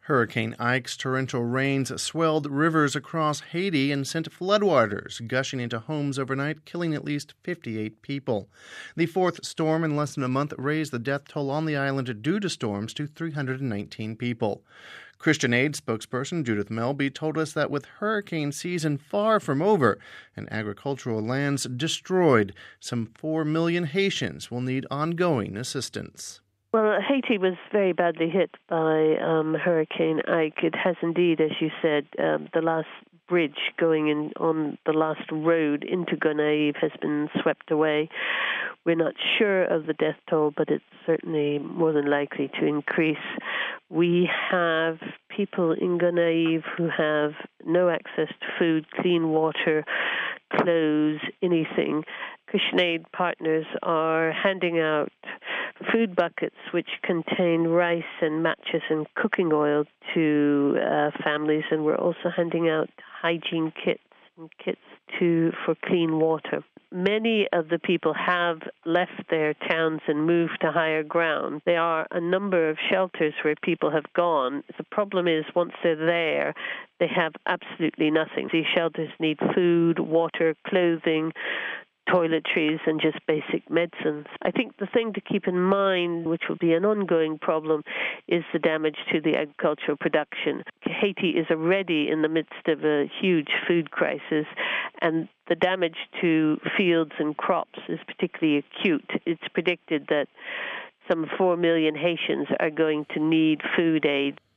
Hurricane Ike's torrential rains swelled rivers across Haiti and sent floodwaters gushing into homes overnight, killing at least 58 people. The fourth storm in less than a month raised the death toll on the island due to storms to 319 people. Christian Aid spokesperson Judith Melby told us that with hurricane season far from over and agricultural lands destroyed, some 4 million Haitians will need ongoing assistance. Well, Haiti was very badly hit by Hurricane Ike. It has indeed, as you said, the last bridge going in on the last road into Gonaïves has been swept away. We're not sure of the death toll, but it's certainly more than likely to increase. We have people in Gonaïves who have no access to food, clean water, clothes, anything. Christian Aid partners are handing out food buckets which contain rice and matches and cooking oil to families, and we're also handing out hygiene kits and kits for clean water. Many of the people have left their towns and moved to higher ground. There are a number of shelters where people have gone. The problem is once they're there, they have absolutely nothing. These shelters need food, water, clothing, toiletries, and just basic medicines. I think the thing to keep in mind, which will be an ongoing problem, is the damage to the agricultural production. Haiti is already in the midst of a huge food crisis, and the damage to fields and crops is particularly acute. It's predicted that some 4 million Haitians are going to need food aid.